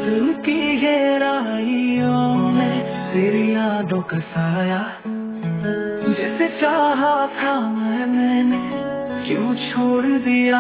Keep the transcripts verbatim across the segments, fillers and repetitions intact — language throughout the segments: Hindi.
दिल की गहराइयों में तेरी यादों का साया, जिसे चाहा था मैंने क्यों छोड़ दिया।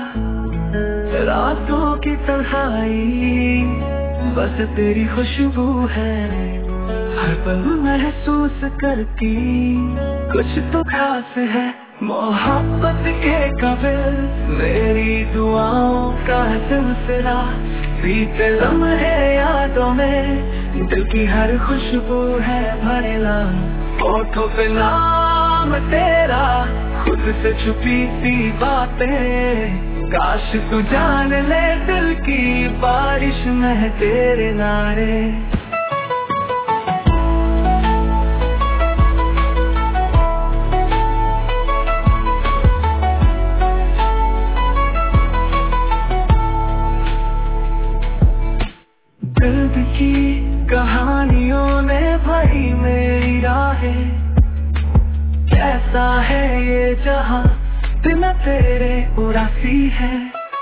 रातों की तन्हाई बस तेरी खुशबू है, हर पल महसूस करती कुछ तो खास है। मोहब्बत के काबिल मेरी दुआओं का सिलसिला, बीते लम्हे यादों में दिल की हर खुशबू है भरेला। होठों पे नाम तेरा, खुद से छुपी सी बातें, काश तू जान ले दिल की बारिश में तेरे नारे। दर्द की कहानियों ने भरी मेरी राहें, कैसा है ये जहां दिन तेरे उदासी है।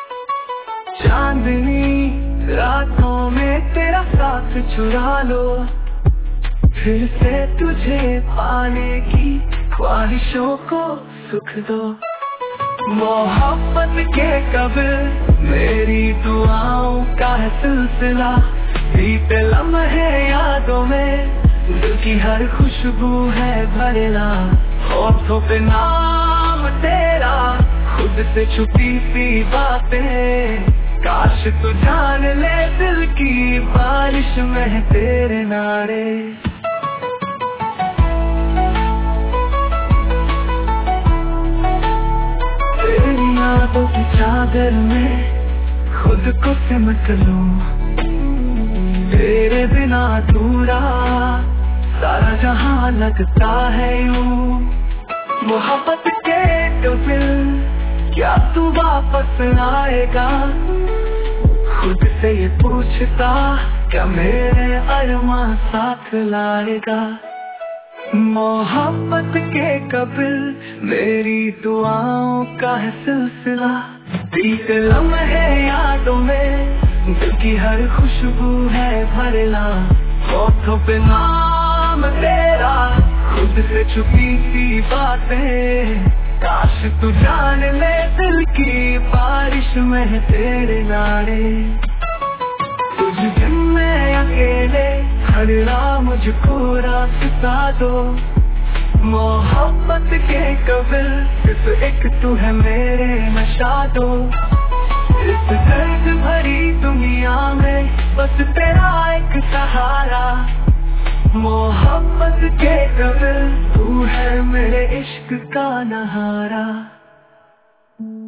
चांदनी रातों में तेरा साथ चुरा लो, फिर से तुझे पाने की ख्वाहिशों को सुख दो। मोहब्बत के काबिल मेरी दुआओं का है सिलसिला, बीते लम्हे यादों में दिल की हर खुशबू है भरेला। होठों पे नाम तेरा, खुद से छुपी सी बातें, काश तू जान ले दिल की बारिश में तेरे नारे। तेरी यादों की चादर में खुद को सिमट लूं, तेरे बिना अधूरा सारा जहां लगता है यूं। मोहब्बत के काबिल क्या तू वापस आएगा, खुद से ये पूछता क्या मेरे अरमा साथ लाएगा। मोहब्बत के काबिल मेरी दुआओं का है सिलसिला, बीते लम्हे यादों में दिल की हर खुशबू है भरेला। होठों पे नाम तेरा, खुद से छुपी सी बातें, काश तू जान ले दिल की बारिश में तेरे नारे। तुझ दिन में अकेले हर रात मुझको रास्ता दो, मोहब्बत के काबिल सिर्फ एक तू है मेरे नशा दो। इस दर्द भरी दुनिया में बस तेरा एक सहारा, मोहब्बत के काबिल तू है मेरे इश्क का नहारा।